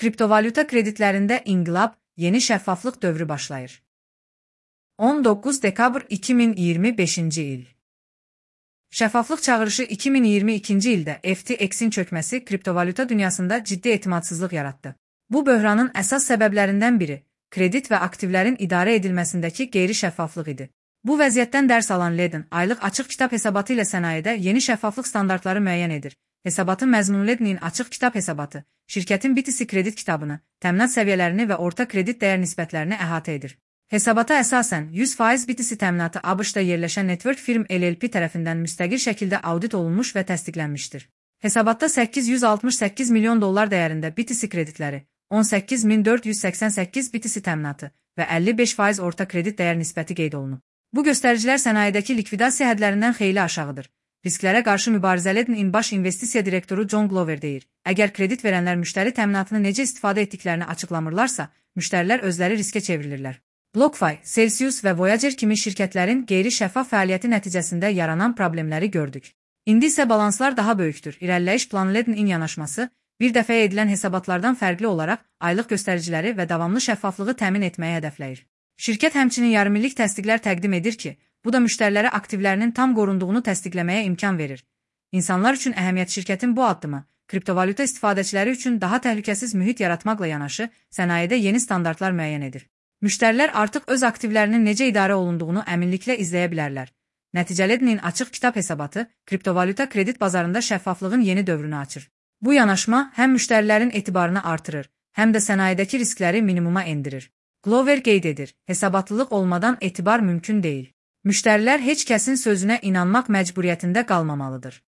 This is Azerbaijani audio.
Kriptovalyuta kreditlərində inqilab, yeni şəffaflıq dövrü başlayır. 19 dekabr 2025-ci il. Şəffaflıq çağırışı 2022-ci ildə FTX-in çökməsi kriptovalyuta dünyasında ciddi etimadsızlıq yaratdı. Bu böhranın əsas səbəblərindən biri kredit və aktivlərin idarə edilməsindəki qeyri-şəffaflıq idi. Bu vəziyyətdən dərs alan Ledn, aylıq açıq kitab hesabatı ilə sənayedə yeni şəffaflıq standartları müəyyən edir. Hesabatın məzmunu Lednin açıq kitab hesabatı, şirkətin BTC kredit kitabını, təminat səviyyələrini və orta kredit dəyər nisbətlərini əhatə edir. Hesabata əsasən 100% BTC təminatı ABŞ-da yerləşən Network Firm LLP tərəfindən müstəqil şəkildə audit olunmuş və təsdiqlənmişdir. Hesabatda $868 milyon dəyərində BTC kreditləri, 18.488 BTC təminatı və 55% orta kredit dəyər nisbəti qeyd olunub. Bu göstəricilər sənayedəki likvidasiya hədlərindən xeyli aşağıdır. Risklərə qarşı mübarizə Lednin baş investisiya direktoru John Glover deyir. Əgər kredit verənlər müştəri təminatını necə istifadə etdiklərini açıqlamırlarsa, müştərilər özləri riskə çevrilirlər. BlockFi, Celsius və Voyager kimi şirkətlərin qeyri-şəffaf fəaliyyəti nəticəsində yaranan problemləri gördük. İndi isə balanslar daha böyükdür. İrəliləyiş planı Lednin yanaşması, bir dəfəyə edilən hesabatlardan fərqli olaraq aylıq göstəriciləri və davamlı şəffaflığı təmin etməyi hədəfləyir. Şirkət həmçinin yarımillik təsdiqlər təqdim edir ki, bu da müştərilərə aktivlərinin tam qorunduğunu təsdiqləməyə imkan verir. İnsanlar üçün əhəmiyyət şirkətin bu addımı, kriptovalyuta istifadəçiləri üçün daha təhlükəsiz mühit yaratmaqla yanaşı, sənayedə yeni standartlar müəyyən edir. Müştərilər artıq öz aktivlərinin necə idarə olunduğunu əminliklə izləyə bilərlər. Nəticə Lednin açıq kitab hesabatı, kriptovalyuta kredit bazarında şəffaflığın yeni dövrünü açır. Bu yanaşma həm müştərilərin etibarını artırır, həm də sənayedəki riskləri minimuma endirir. Glover qeyd edir, hesabatlılıq olmadan etibar mümkün deyil. Müştərilər heç kəsin sözünə inanmaq məcburiyyətində qalmamalıdır.